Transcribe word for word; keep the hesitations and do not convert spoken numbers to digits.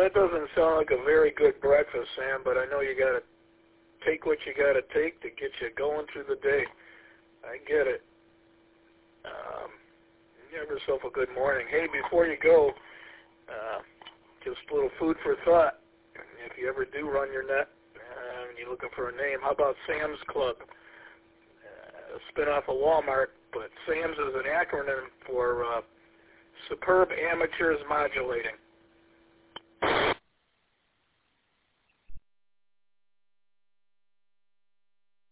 that doesn't sound like a very good breakfast, Sam, but I know you got to take what you got to take to get you going through the day. I get it. Um, you have yourself a good morning. Hey, before you go, uh, just a little food for thought. If you ever do run your net uh, and you're looking for a name, how about Sam's Club? Uh, a spin-off of Walmart, but Sam's is an acronym for uh, Superb Amateurs Modulating.